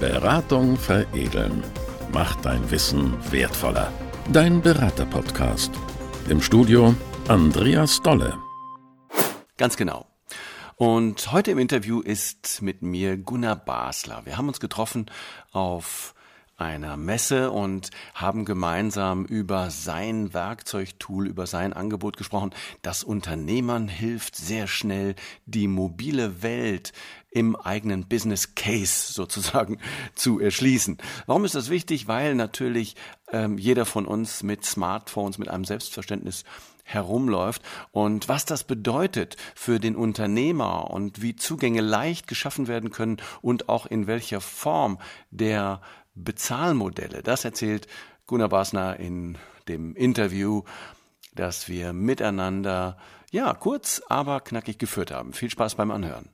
Beratung veredeln. Macht dein Wissen wertvoller. Dein Berater-Podcast. Im Studio Andreas Dolle. Ganz genau. Und heute im Interview ist mit mir Gunnar Basler. Wir haben uns getroffen auf einer Messe und haben gemeinsam über sein Werkzeugtool, über sein Angebot gesprochen, das Unternehmern hilft, sehr schnell die mobile Welt im eigenen Business Case sozusagen zu erschließen. Warum ist das wichtig? Weil natürlich jeder von uns mit Smartphones, mit einem Selbstverständnis herumläuft und was das bedeutet für den Unternehmer und wie Zugänge leicht geschaffen werden können und auch in welcher Form der Bezahlmodelle. Das erzählt Gunnar Basler in dem Interview, das wir miteinander, kurz, aber knackig geführt haben. Viel Spaß beim Anhören.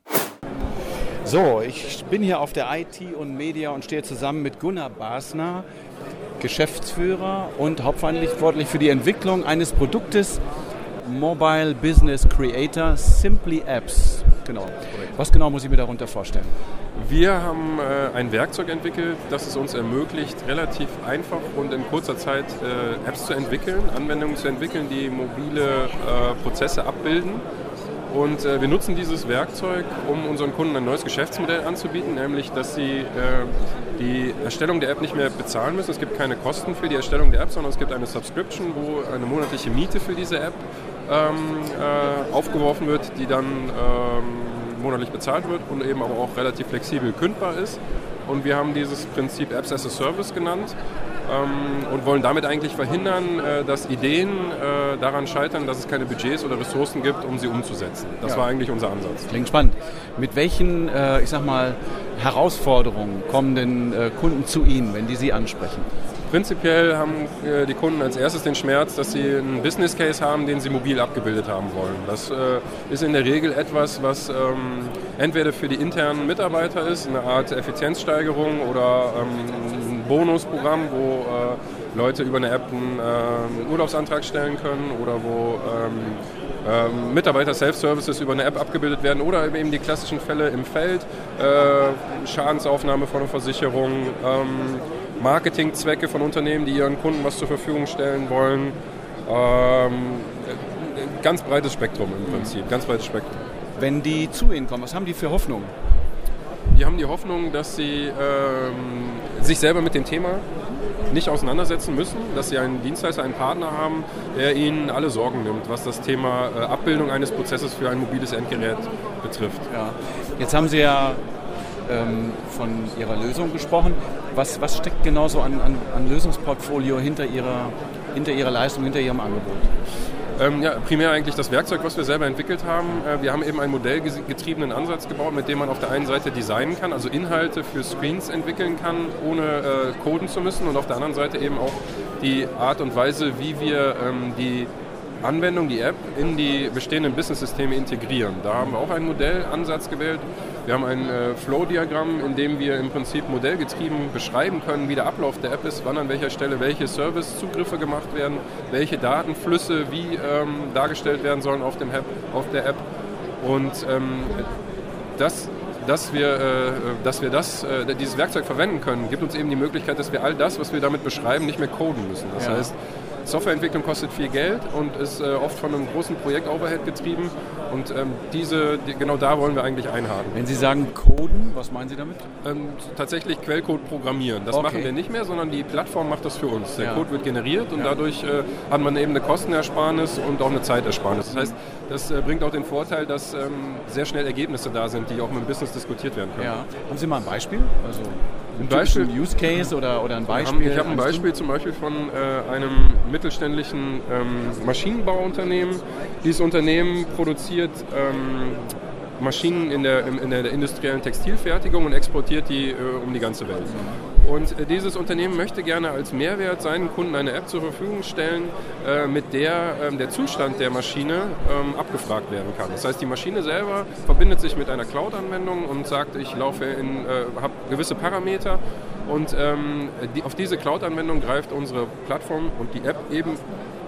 So, ich bin hier auf der IT und Media und stehe zusammen mit Gunnar Basler, Geschäftsführer und hauptverantwortlich für die Entwicklung eines Produktes Mobile Business Creator Simply Apps. Genau. Was genau muss ich mir darunter vorstellen? Wir haben ein Werkzeug entwickelt, das es uns ermöglicht, relativ einfach und in kurzer Zeit Apps zu entwickeln, Anwendungen zu entwickeln, die mobile Prozesse abbilden. Und wir nutzen dieses Werkzeug, um unseren Kunden ein neues Geschäftsmodell anzubieten, nämlich, dass sie die Erstellung der App nicht mehr bezahlen müssen. Es gibt keine Kosten für die Erstellung der App, sondern es gibt eine Subscription, wo eine monatliche Miete für diese App aufgeworfen wird, die dann monatlich bezahlt wird und eben aber auch relativ flexibel kündbar ist. Und wir haben dieses Prinzip Apps as a Service genannt und wollen damit eigentlich verhindern, dass Ideen daran scheitern, dass es keine Budgets oder Ressourcen gibt, um sie umzusetzen. Das war eigentlich unser Ansatz. Klingt spannend. Mit welchen, Herausforderungen kommen denn Kunden zu Ihnen, wenn die Sie ansprechen? Prinzipiell haben die Kunden als erstes den Schmerz, dass sie einen Business Case haben, den sie mobil abgebildet haben wollen. Das ist in der Regel etwas, was entweder für die internen Mitarbeiter ist, eine Art Effizienzsteigerung oder ein Bonusprogramm, wo Leute über eine App einen Urlaubsantrag stellen können oder wo Mitarbeiter Self-Services über eine App abgebildet werden oder eben die klassischen Fälle im Feld, Schadensaufnahme von einer Versicherung, Marketingzwecke von Unternehmen, die ihren Kunden was zur Verfügung stellen wollen. Ganz breites Spektrum im Prinzip, ganz breites Spektrum. Wenn die zu Ihnen kommen, was haben die für Hoffnung? Die haben die Hoffnung, dass sie sich selber mit dem Thema nicht auseinandersetzen müssen, dass sie einen Dienstleister, einen Partner haben, der ihnen alle Sorgen nimmt, was das Thema Abbildung eines Prozesses für ein mobiles Endgerät betrifft. Ja. Jetzt haben Sie ja von Ihrer Lösung gesprochen. Was steckt genau so an Lösungsportfolio hinter Ihrer Leistung, hinter Ihrem Angebot? Primär eigentlich das Werkzeug, was wir selber entwickelt haben. Wir haben eben einen modellgetriebenen Ansatz gebaut, mit dem man auf der einen Seite designen kann, also Inhalte für Screens entwickeln kann, ohne coden zu müssen, und auf der anderen Seite eben auch die Art und Weise, wie wir die Anwendung, die App, in die bestehenden Business-Systeme integrieren. Da haben wir auch einen Modellansatz gewählt. Wir haben ein Flow-Diagramm, in dem wir im Prinzip modellgetrieben beschreiben können, wie der Ablauf der App ist, wann an welcher Stelle welche Service-Zugriffe gemacht werden, welche Datenflüsse wie dargestellt werden sollen auf der App. Und dass wir dieses Werkzeug verwenden können, gibt uns eben die Möglichkeit, dass wir all das, was wir damit beschreiben, nicht mehr coden müssen. Das heißt, Softwareentwicklung kostet viel Geld und ist oft von einem großen Projekt-Overhead getrieben, und genau da wollen wir eigentlich einhaken. Wenn Sie sagen coden, was meinen Sie damit? Tatsächlich Quellcode programmieren. Das machen wir nicht mehr, sondern die Plattform macht das für uns. Der Code wird generiert und dadurch hat man eben eine Kostenersparnis und auch eine Zeitersparnis. Das heißt, das bringt auch den Vorteil, dass sehr schnell Ergebnisse da sind, die auch mit dem Business diskutiert werden können. Ja. Haben Sie mal ein Beispiel? Also ein Use Case oder ein Beispiel? Ich habe ein Beispiel zum Beispiel von einem mittelständischen Maschinenbauunternehmen. Dieses Unternehmen produziert Maschinen in der industriellen Textilfertigung und exportiert die um die ganze Welt. Und dieses Unternehmen möchte gerne als Mehrwert seinen Kunden eine App zur Verfügung stellen, mit der der Zustand der Maschine abgefragt werden kann. Das heißt, die Maschine selber verbindet sich mit einer Cloud-Anwendung und sagt, ich habe gewisse Parameter, und auf diese Cloud-Anwendung greift unsere Plattform und die App eben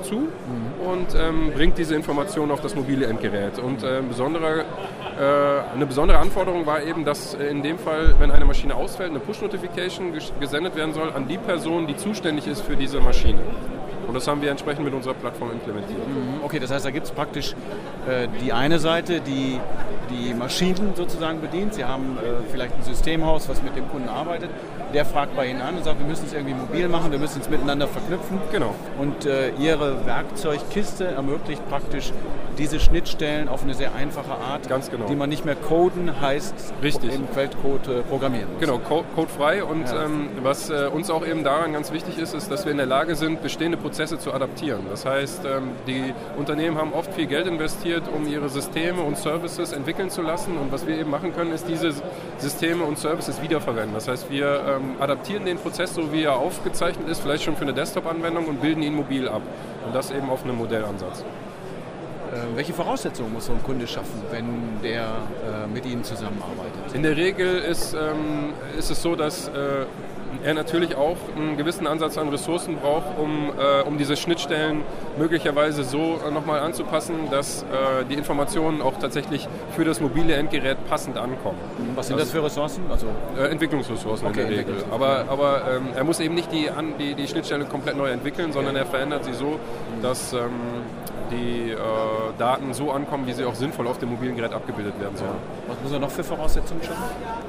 zu und bringt diese Information auf das mobile Endgerät. Und eine besondere Anforderung war eben, dass in dem Fall, wenn eine Maschine ausfällt, eine Push-Notification gesendet werden soll an die Person, die zuständig ist für diese Maschine. Und das haben wir entsprechend mit unserer Plattform implementiert. Okay, das heißt, da gibt es praktisch die eine Seite, die die Maschinen sozusagen bedient. Sie haben vielleicht ein Systemhaus, was mit dem Kunden arbeitet. Der fragt bei Ihnen an und sagt, wir müssen es irgendwie mobil machen, wir müssen es miteinander verknüpfen. Genau. Und Ihre Werkzeugkiste ermöglicht praktisch diese Schnittstellen auf eine sehr einfache Art, ganz genau, die man nicht mehr coden, heißt richtig, im Feldcode programmieren muss. Genau, codefrei. Und was uns auch eben daran ganz wichtig ist, ist, dass wir in der Lage sind, bestehende Prozesse zu adaptieren. Das heißt, die Unternehmen haben oft viel Geld investiert, um ihre Systeme und Services entwickeln zu lassen. Und was wir eben machen können, ist diese Systeme und Services wiederverwenden. Das heißt, wir adaptieren den Prozess, so wie er aufgezeichnet ist, vielleicht schon für eine Desktop-Anwendung und bilden ihn mobil ab. Und das eben auf einem Modellansatz. Welche Voraussetzungen muss so ein Kunde schaffen, wenn der mit Ihnen zusammenarbeitet? In der Regel ist es so, dass er natürlich auch einen gewissen Ansatz an Ressourcen braucht, um diese Schnittstellen möglicherweise so nochmal anzupassen, dass die Informationen auch tatsächlich für das mobile Endgerät passend ankommen. Was sind das für Ressourcen? Also Entwicklungsressourcen in der Regel. Aber er muss eben nicht die Schnittstelle komplett neu entwickeln, sondern er verändert sie so, dass die Daten so ankommen, wie sie auch sinnvoll auf dem mobilen Gerät abgebildet werden sollen. Was muss er noch für Voraussetzungen schaffen?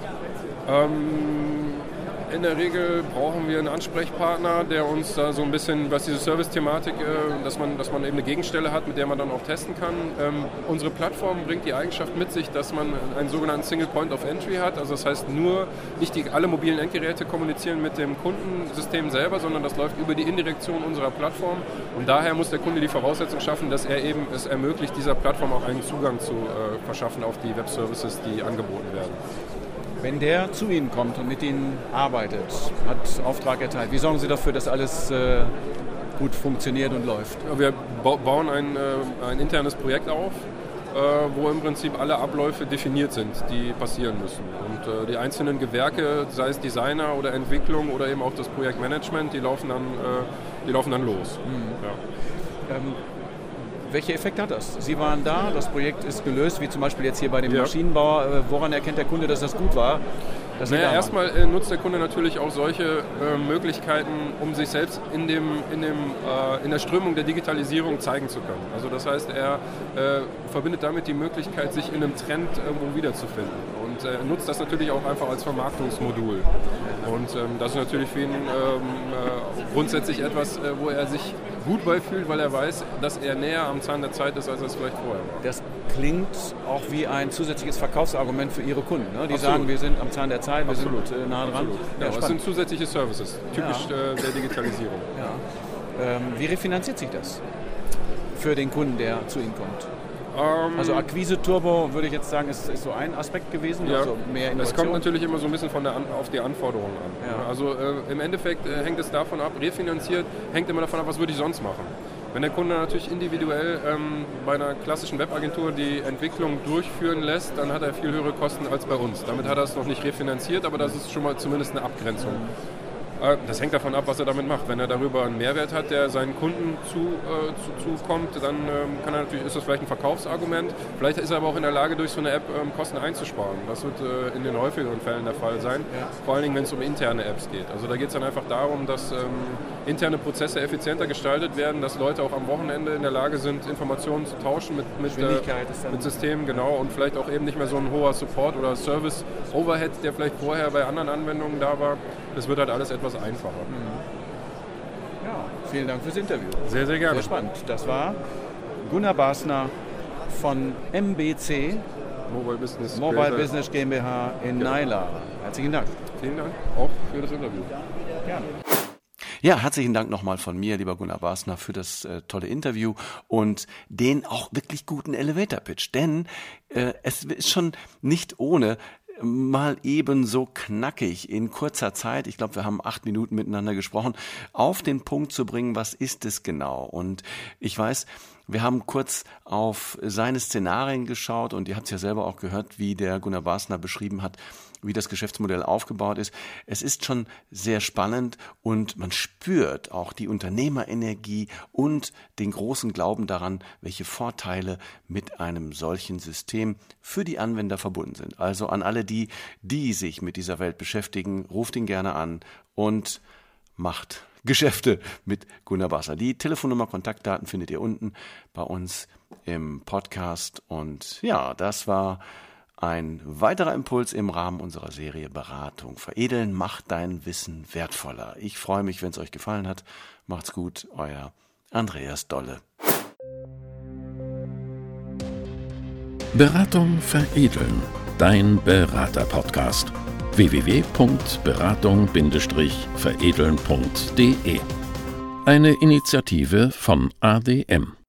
In der Regel brauchen wir einen Ansprechpartner, der uns da so ein bisschen, was diese Service-Thematik, dass man eben eine Gegenstelle hat, mit der man dann auch testen kann. Unsere Plattform bringt die Eigenschaft mit sich, dass man einen sogenannten Single Point of Entry hat. Also das heißt, nicht alle mobilen Endgeräte kommunizieren mit dem Kundensystem selber, sondern das läuft über die Indirektion unserer Plattform. Und daher muss der Kunde die Voraussetzung schaffen, dass er eben es ermöglicht, dieser Plattform auch einen Zugang zu verschaffen auf die Web-Services, die angeboten werden. Wenn der zu Ihnen kommt und mit Ihnen arbeitet, hat Auftrag erteilt, wie sorgen Sie dafür, dass alles gut funktioniert und läuft? Wir bauen ein internes Projekt auf, wo im Prinzip alle Abläufe definiert sind, die passieren müssen. Und die einzelnen Gewerke, sei es Designer oder Entwicklung oder eben auch das Projektmanagement, die laufen dann los. Ja. Welche Effekte hat das? Sie waren da, das Projekt ist gelöst, wie zum Beispiel jetzt hier bei dem Maschinenbauer. Woran erkennt der Kunde, dass das gut war? Erstmal nutzt der Kunde natürlich auch solche Möglichkeiten, um sich selbst in der Strömung der Digitalisierung zeigen zu können. Also das heißt, er verbindet damit die Möglichkeit, sich in einem Trend irgendwo wiederzufinden. Und er nutzt das natürlich auch einfach als Vermarktungsmodul. Und das ist natürlich für ihn grundsätzlich etwas, wo er sich gut bei fühlt, weil er weiß, dass er näher am Zahn der Zeit ist, als er es vielleicht vorher war. Das klingt auch wie ein zusätzliches Verkaufsargument für Ihre Kunden. Ne? Die sagen, wir sind am Zahn der Zeit, wir sind nah dran. Ja, das sind zusätzliche Services, typisch der Digitalisierung. Ja. Wie refinanziert sich das für den Kunden, der zu Ihnen kommt? Also Akquise-Turbo, würde ich jetzt sagen, ist so ein Aspekt gewesen, ja, also mehr Innovation. Es kommt natürlich immer so ein bisschen auf die Anforderungen an. Ja. Also im Endeffekt hängt es davon ab, refinanziert hängt immer davon ab, was würde ich sonst machen. Wenn der Kunde natürlich individuell bei einer klassischen Webagentur die Entwicklung durchführen lässt, dann hat er viel höhere Kosten als bei uns. Damit hat er es noch nicht refinanziert, aber das ist schon mal zumindest eine Abgrenzung. Das hängt davon ab, was er damit macht. Wenn er darüber einen Mehrwert hat, der seinen Kunden zukommt, dann ist das vielleicht ein Verkaufsargument. Vielleicht ist er aber auch in der Lage, durch so eine App Kosten einzusparen. Das wird in den häufigeren Fällen der Fall sein. Ja. Vor allen Dingen, wenn es um interne Apps geht. Also da geht es dann einfach darum, dass interne Prozesse effizienter gestaltet werden, dass Leute auch am Wochenende in der Lage sind, Informationen zu tauschen mit Systemen, genau, und vielleicht auch eben nicht mehr so ein hoher Support- oder Service-Overhead, der vielleicht vorher bei anderen Anwendungen da war. Das wird halt alles etwas einfacher. Ja, vielen Dank fürs Interview. Sehr, sehr gerne. Sehr spannend. Das war Gunnar Basner von MBC, Mobile Business GmbH in Naila. Herzlichen Dank. Vielen Dank auch für das Interview. Gerne. Ja, herzlichen Dank nochmal von mir, lieber Gunnar Basner, für das tolle Interview und den auch wirklich guten Elevator-Pitch. Denn es ist schon nicht ohne, mal eben so knackig in kurzer Zeit, ich glaube, wir haben 8 Minuten miteinander gesprochen, auf den Punkt zu bringen, was ist es genau? Und ich weiß, Wir haben kurz auf seine Szenarien geschaut und ihr habt es ja selber auch gehört, wie der Gunnar Basner beschrieben hat, wie das Geschäftsmodell aufgebaut ist. Es ist schon sehr spannend und man spürt auch die Unternehmerenergie und den großen Glauben daran, welche Vorteile mit einem solchen System für die Anwender verbunden sind. Also an alle die sich mit dieser Welt beschäftigen, ruft ihn gerne an und macht Geschäfte mit Gunnar Basner. Die Telefonnummer, Kontaktdaten findet ihr unten bei uns im Podcast. Und ja, das war ein weiterer Impuls im Rahmen unserer Serie Beratung veredeln, macht dein Wissen wertvoller. Ich freue mich, wenn es euch gefallen hat. Macht's gut, euer Andreas Dolle. Beratung veredeln, dein Berater-Podcast. www.beratung-veredeln.de. Eine Initiative von ADM.